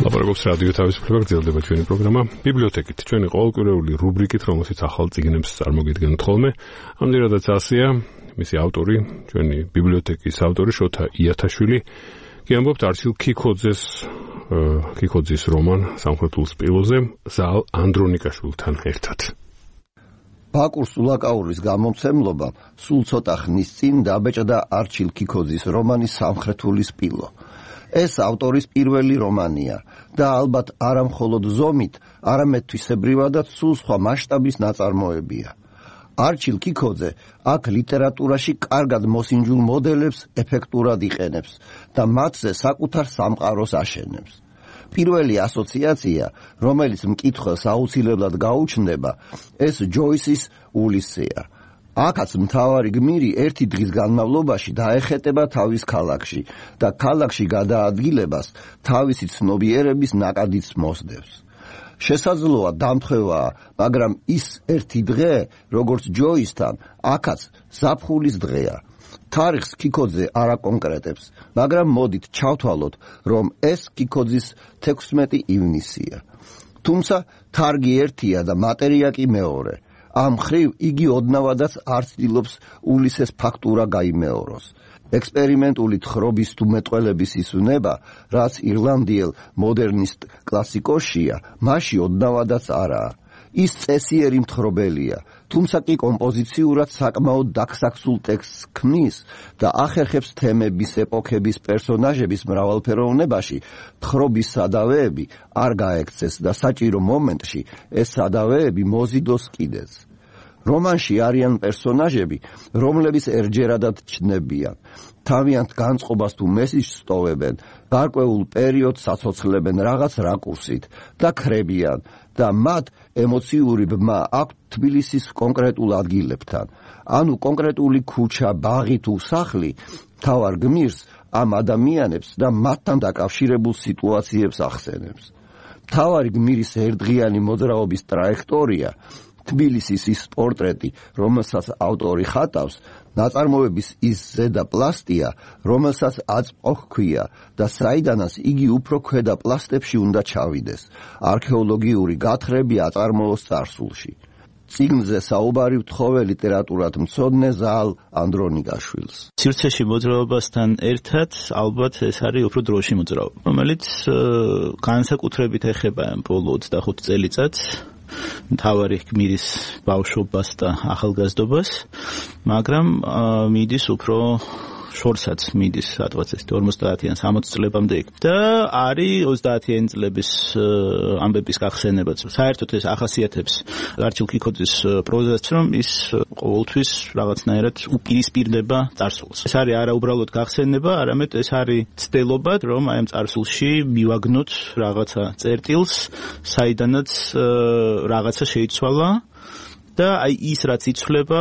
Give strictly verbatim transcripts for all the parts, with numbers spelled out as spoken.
ლაპარაკობს რადიო თავისუფლება, გრძელდება ჩვენი პროგრამა ბიბლიოთეკით. ჩვენი ყოველკვირეული რუბრიკით, რომელშიც ახალ წიგნებს წარმოგიდგენთ ხოლმე. ამდენადაც ასეა, მისი ავტორი, ჩვენი ბიბლიოთეკის ავტორი შოთა იათაშვილი. გიამბობთ არჩილ ქიქოძეს, ქიქოძის რომან სამხრეთულ სპილოზე ზალ ანდრონიკაშვილთან ერთად. ბაკურ სულაკაურის გამომცემლობა სულ ცოტა ხნის წინ დაბეჭდა არჩილ ქიქოძის რომანი სამხრეთული სპილო. ეს ავტორის პირველი რომანია და ალბათ არა მხოლოდ ზომით, არამედ თვისებრივადაც სულ სხვა მასშტაბის ნაწარმოებია. არჩილ ქიქოძე აქ ლიტერატურაში კარგად მოსინჯულ მოდელებს ეფექტურად იყენებს და მათზე საკუთარ სამყაროს აშენებს. პირველი ასოციაცია, რომელიც მკითხველს აუცილებლად გაუჩნდება, ეს ჯოისის ულისეა. აქაც მთავარი გმირი ერთი დღის განმავლობაში დაეხეტება თავის ქალაქში და ქალაქში გადაადგილებას თავისი ცნობიერების ნაკადიც მოსდევს. შესაძლოა დამთხევაა, მაგრამ ის ერთი დღე, როგორც ჯოისთან, აქაც ზაფხულის დღეა. თარიღს ქიქოძე არ აკონკრეტებს, მაგრამ მოდით ჩავთვალოთ, რომ ეს ქიქოძის თექვსმეტი ივნისია. თუმცა თარგი ერთია და მატერია კი მეორე. ამ ხრივ იგი ოდნავადაც არ ცდილობს ულისეს ფაქტურა გაიმეოროს. ექსპერიმენტული თხრობის თუ მეტყველების ის უნება, რაც ირლანდიელ მოდერნისტ კლასიკოსშია, მასში ოდნავადაც არაა. ის წესიერი მთხრობელია, თუმცა კი კომპოზიციურად საკმაოდ დაქსაქსულ ტექსტს ქმნის და ახერხებს თემების, ეპოქების, პერსონაჟების მრავალფეროვნებაში თხრობის სადავეები არ გაექცეს და საჭირო მომენტში ეს სადავეები მოზიდოს კიდეც. რომანში არიან პერსონაჟები, რომლებიც ერჯერადად ჩნდებიან. თავიანთ განწყობას თუ მესიჯს სტოვებენ, გარკვეულ პერიოდს აცოცხლებენ რაღაც რაკურსით და ქრებიან და მათ ემოციური ბმა აქვთ თბილისის კონკრეტულ ადგილებთან. ანუ კონკრეტული ქუჩა, ბაღი თუ სახლი მთავარ გმირს ამ ადამიანებს და მათთან დაკავშირებულ სიტუაციებს ახსენებს. მთავარი გმირის ერთდღიანი მოძრაობის ტრაექტორია, თბილისის ის პორტრეტი, რომელსაც ავტორი ხატავს, ნაწარმოების ის ზედა პლასტია, რომელსაც აწმყო ჰქვია და საიდანაც იგი უფრო ქვედა პლასტებში უნდა ჩავიდეს. არქეოლოგიური გათხრები აწარმოოს წარსულში. წიგნზე საუბარი ვთხოვე ლიტერატურად მცოდნე ზალ ანდრონიკაშვილს. სივრცეში მოძრაობასთან ერთად ალბათ ეს არის უფრო დროში მოძრაობა, რომელიც განსაკუთრებით ეხება ბოლო ოცდახუთ წელიწადს მთავარი გმირის ბავშვობას და ახალგაზრდობას, მაგრამ მიდის უფრო შორსაც მიდის სადღაც ეს ორმოცდაათიან სამოცი წლებამდე იქ და არის ოცდაათიანი წლების ამბების გახსენებაც. საერთოდ ეს ახასიათებს არჩილ ქიქოძის პროზას, რომ ის ყოველთვის რაღაცნაირად უპირისპირდება წარსულს. ეს არის არა უბრალოდ გახსენება, არამედ ეს არის ცდელობა, რომ აი ამ წარსულში მივაგნოთ რაღაცა წერტილს, საიდანაც რაღაცა შეიცვალა. და აი ის რაც იცვლება,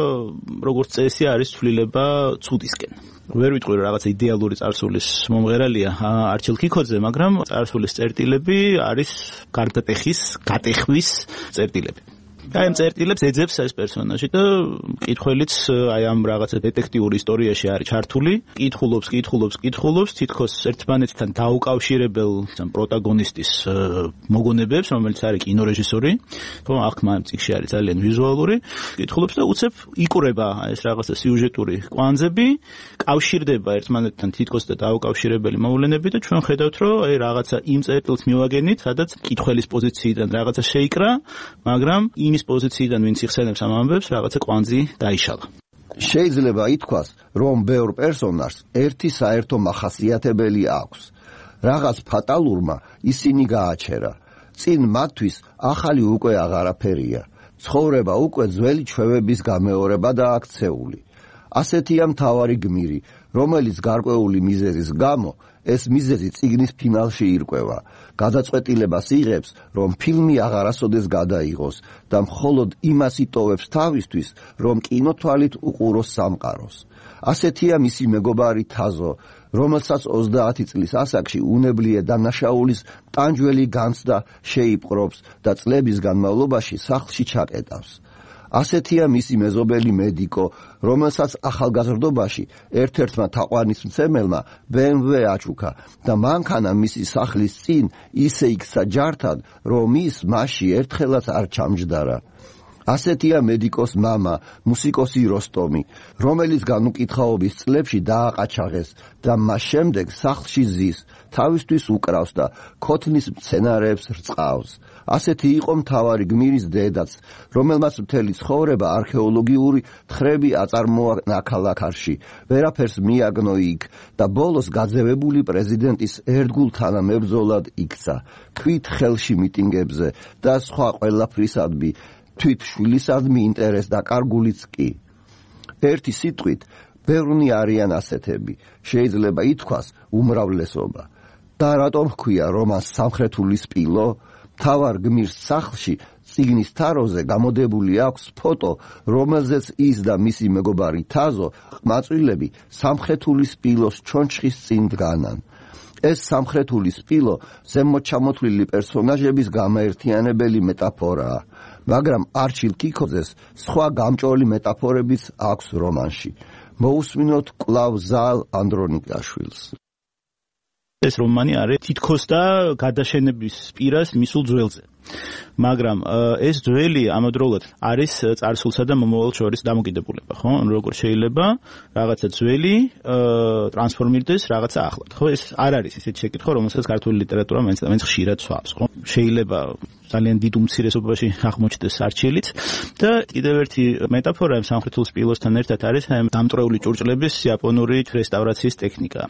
როგორც წესი არის ცვლილება ცუდისკენ. ვერ ვიტყვი რომ რაღაცა იდეალური წარსულის მომღერალია არჩილ ქიქოძე, მაგრამ წარსულის წერტილები არის გარდატეხის, გატეხვის წერტილები. აი ამ წერტილებს ეძებს ეს პერსონაჟი და მკითხველიც აი ამ რაღაცა დეტექტიური ისტორიაში არის ჩართული, კითხულობს, კითხულობს, კითხულობს, თითქოს ერთმანეთთან დაუკავშირებელ პროტაგონისტის მოგონებებს, რომელიც არის კინორეჟისორი, თუმცა აქ მან წიგნში არის ძალიან ვიზუალური, კითხულობს და უცებ იკვრება ეს რაღაცა სიუჟეტური კვანძები, კავშირდება ერთმანეთთან თითქოს და დაუკავშირებელი მოვლენები და ჩვენ ხედავთ, რომ აი რაღაცა იმ წერტილს მივაგენით, სადაც კითხველის პოზიციიდან რაღაცა შეიკრა, მაგრამ იმის პოზიციიდან ვინც იხსენებს ამ ამბებს, რაღაცა კვანძი დაიშალა. შეიძლება ითქვას, რომ ბევრ პერსონაჟს ერთი საერთო მახასიათებელი აქვს. რაღაც ფატალურმა ისინი გააჩერა. წინ მათთვის ახალი უკვე აღარაფერია. ცხოვრება უკვე ძველი ჩვევების გამეორება და აქცეული. ასეთია მთავარი გმირი, რომელიც გარკვეული მიზეზის გამო ეს მიზეზი წიგნის ფინალში ირკვევა. გადაწყვეტილებას იღებს, რომ ფილმი აღარასოდეს გადაიღოს და მხოლოდ იმას იტოვებს თავისთვის, რომ კინოთვალით უყუროს სამყაროს. ასეთია მისი მეგობარი თაზო, რომელსაც ოცდაათი წლის ასაკში უნებლიე დანაშაულის ტანჯველი განცდა შეიპყრობს და წლების განმავლობაში სახლში ჩაკეტავს. ასეთია მისი მეზობელი მედიკო, რომელსაც ახალგაზრდობაში ერთ-ერთმა თაყვანისმცემელმა ბე ემ ვე აჩუქა და მანქანა მისი სახლის წინ ისე იქცა ჯართად, რომ ის მასში ერთხელაც არ ჩამჯდარა. ასეთია მედიკოს მამა, მუსიკოსი როსტომი, რომელიც განუკითხაობის წლებში დააყაჩაღეს და მას შემდეგ სახლში ზის, თავისთვის უკრავს და ქოთნის მცენარეებს რწყავს. ასეთი იყო მთავარი გმირის დედაც, რომელმაც მთელი ცხოვრება არქეოლოგიური თხრები აწარმოა ნაქალაქარში, ვერაფერს მიაგნო იქ და ბოლოს გაძევებული პრეზიდენტის ერთგულ თანამებრძოლად იქცა, თვით ხელში მიტინგებზე და სხვა ყველაფრისადმი, თვით შვილისადმი ინტერეს დაკარგულიც კი. ერთი სიტყვით, ბევრნი არიან ასეთები, შეიძლება ითქვას უმრავლესობა. და რატომ ჰქვია რომანს სამხრეთული სპილო? მთავარ გმირს სახლში წიგნის თაროზე გამოდებული აქვს ფოტო, რომელზეც ის და მისი მეგობარი თაზო ყმაწვილები სამხრეთული სპილოს ჩონჩხის წინ დგანან. ეს სამხრეთული სპილო ზემოჩამოთვლილი პერსონაჟების გამაერთიანებელი მეტაფორაა, მაგრამ არჩილ კიქოძეს სხვა გამჭოლი მეტაფორებიც აქვს რომანში. მოусმინოთ კვლავ ზალ ანდრონიკაშვილს. ეს რომანი არის თითქოს და გადაშენების პირას მისულ ძველზე. მაგრამ ეს ძველი ამავდროულად არის წარსულსა და მომავალ შორის დამოკიდებულება, ხო? როგორ შეიძლება რაღაცა ძველი ტრანსფორმირდეს რაღაცა ახლად, ხო? ეს არ არის ისეთი შეკითხვა, რომელსაც ქართული ლიტერატურა მაინც და მაინც ხშირად სვავს, ხო? შეიძლება ძალიან დიდ უმცირესობაში აღმოჩნდეს არჩილიც და კიდევ ერთი მეტაფორა სამხრეთულ სპილოსთან ერთად არის დამტრეული ჭურჭლების იაპონური რესტავრაციის ტექნიკა.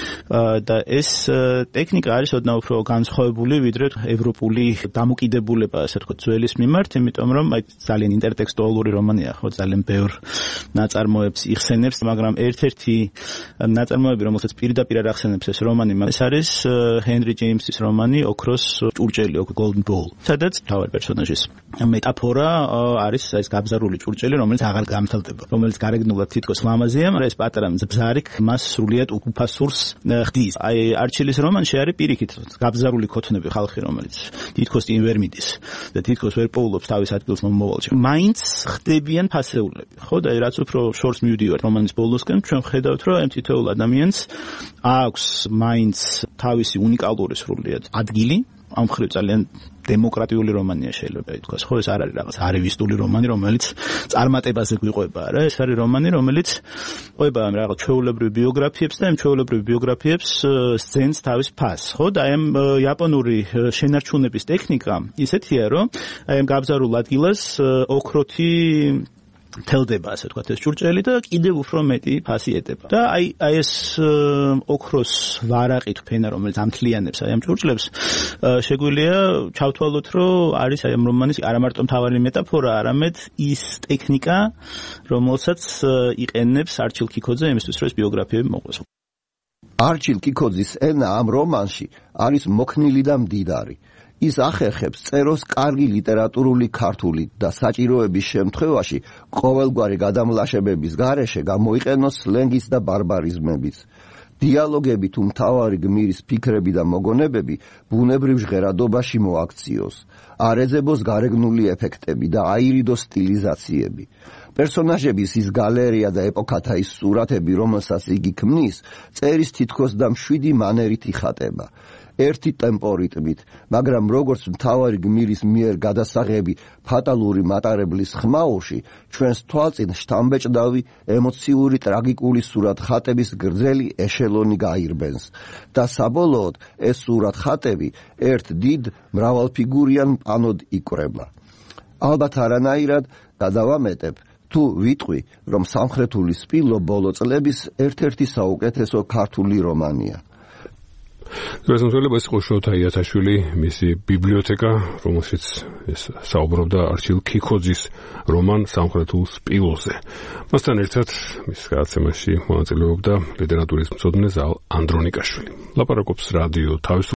და ეს ტექნიკა არის ოდნავ უფრო განსხვავებული ვიდრე ევროპული დამოკიდებულება, ასე ვთქვათ, ძველის მიმართ, იმიტომ რომ აი ძალიან ინტერტექსტუალური რომანია, ხო, ძალიან ბევრ ნაწარმოებს იხსენებს, მაგრამ ერთ-ერთი ნაწარმოები, რომელსაც პირდაპირ არ ახსენებს ეს რომანი, ეს არის ჰენრი ჯეიმსის რომანი ოქროს ჭურჭელი, Golden Bowl. სადაც თავი პერსონაჟის მეტაფორა არის ეს გაბზარული ჭურჭელი, რომელიც აღარ გამთელდება, რომელიც გარეგნულად თითქოს ლამაზია, მაგრამ ეს პატარა ბზარიკ მას სრულიად უფასურს ხდის. აი არჩილის რომანში არის პირიქით გაბზარული ქოთნები ხალხი, რომელიც თითქოს წინ ვერ მიდის და თითქოს ვერ პოულობს თავის ადგილს მომავალში. მაინც ხდებიან ფასეულები, ხო და რაც უფრო შორს მივდივართ რომანის ბოლოსკენ, ჩვენ ვხედავთ, რომ ამ თითოეულ ადამიანს აქვს მაინც თავისი უნიკალური სრულიად ადგილი. ამ ხრივ ძალიან დემოკრატიული რომანია შეიძლება ითქვას, ხო, ეს არ არის რაღაც არივისტული რომანი, რომელიც წარმატებაზე გვიყვება, რა, ეს არის რომანი, რომელიც ყვება ამ რაღაც ჩვეულებრივ ბიოგრაფიებს და ამ ჩვეულებრივ ბიოგრაფიებს სცენს თავის ფასს, ხო, და ამ იაპონური შენარჩუნების ტექნიკა ისეთია, რომ აი ამ გაბზარულ ადგილას ოქროთი თელდება, ასე ვთქვათ, ეს ჭურჭელი და კიდევ უფრო მეტი ფასი ეტება. და აი აი ეს ოქროს ვარაყით ფენა, რომელიც ამთლიანებს აი ამ ჭურჭლებს, შეგვიძლია ჩავთვალოთ, რომ არის აი ამ რომანის არა მარტო მთავარი მეტაფორა, არამედ ის ტექნიკა, რომელსაც იყენებს არჩილ კიქოძე იმისთვის, რომ ეს ბიოგრაფიები მოყვეს. არჩილ კიქოძის ენა ამ რომანში არის მოქნილი და მდიდარი. ის ახერხებს წეროს კარგი ლიტერატურული ქართული და საჭიროების შემთხვევაში ყოველგვარი გადამლაშებების გარეშე გამოიყენოს სლენგის და ბარბარიზმებიც. დიალოგები თუ მთავარი გმირის ფიქრები და მოგონებები ბუნებრივ ჟღერადობაში მოაქციოს, არ ეძებოს გარეგნული ეფექტები და აირიდოს სტილიზაციები. პერსონაჟების ის გალერეა და ეპოქათა ის სურათები, რომელსაც იგი ქმნის, წერის თითქოს და მშვიდი მანერით იხატება. ერთი ტემპო რიტმით, მაგრამ როგორც მთავარი გმირის მიერ გადასაღები ფატალური მატარებლის ხმაურში, ჩვენს თვალწინ შთამბეჭდავი ემოციური ტრაგიკული სურათხატების გრძელი ეშელონი გაირბენს და საბოლოოდ ეს სურათხატები ერთ დიდ მრავალფიგურიან პანოდ იკვრება. ალბათ არანაირად გადავამეტებ, თუ ვიტყვი, რომ სამხრეთული სპილო ბოლო წლების ერთ-ერთი საუკეთესო ქართული რომანია. გასამართლება ის იყო შოთა იათაშვილი, მისი ბიბლიოთეკა, რომელშიც ეს საუბრობდა არჩილ კიქოძის რომან სამხრეთულ სპილოზე. მასთან ერთად მის გადაცემაში მონაწილეობდა ლიტერატურის მცოდნე ზალ ანდრონიკაშვილი. ლაპარაკობს რადიო თავისუფლება